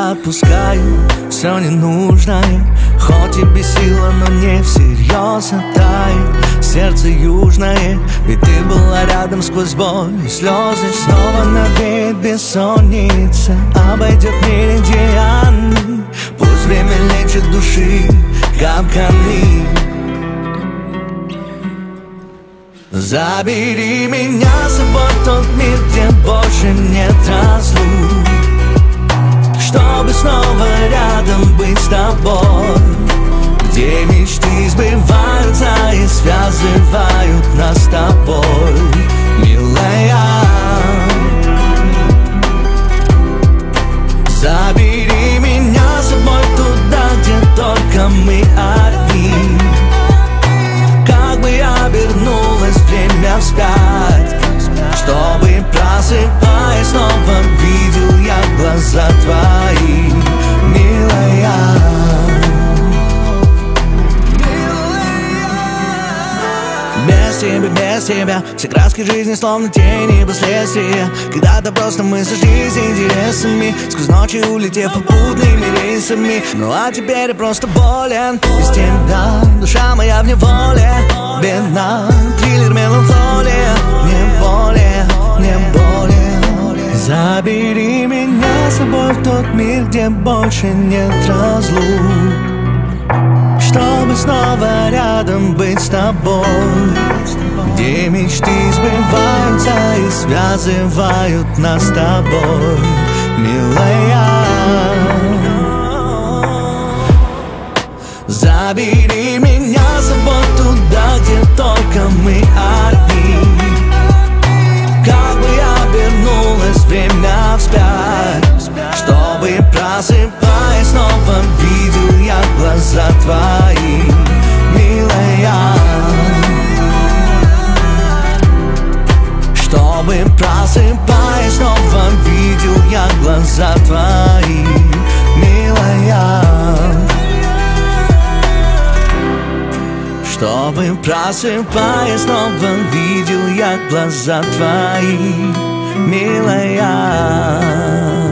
отпускаю все ненужное. Хоть и без силы, но не всерьез оттает сердце южное. Ведь ты была рядом сквозь боль и слезы. Снова навеет бессонница, обойдет меридианы. Пусть время лечит души капканы. Забери меня с собой в тот мир, где больше нет разлук, чтобы снова рядом быть с тобой, где мечты сбываются и связывают нас с тобой, милая. Забери меня с собой туда, где только мы одни. Как бы обернулось время вспять, чтобы, просыпаясь, снова видел я глаза твои, милая. Без тебя все краски жизни словно тени и последствия. Когда-то просто мы сошлись интересами, сквозь ночи улетев попутными рейсами. Ну а теперь я просто болен без тебя, душа моя в неволе бедна. Триллер, меланхолия, не более, не более. Забери меня с собой в тот мир, где больше нет разлук, чтобы снова рядом быть с тобой, где мечты сбываются и связывают нас с тобой, милая. Забери меня с собой туда, где только мы одни. Как бы обернулось время вспять, чтобы, просыпаясь, снова видел я глаза твои, милая. Чтобы, просыпаясь, снова видел я глаза твои, милая. Чтобы, просыпаясь, снова видел я глаза твои, милая.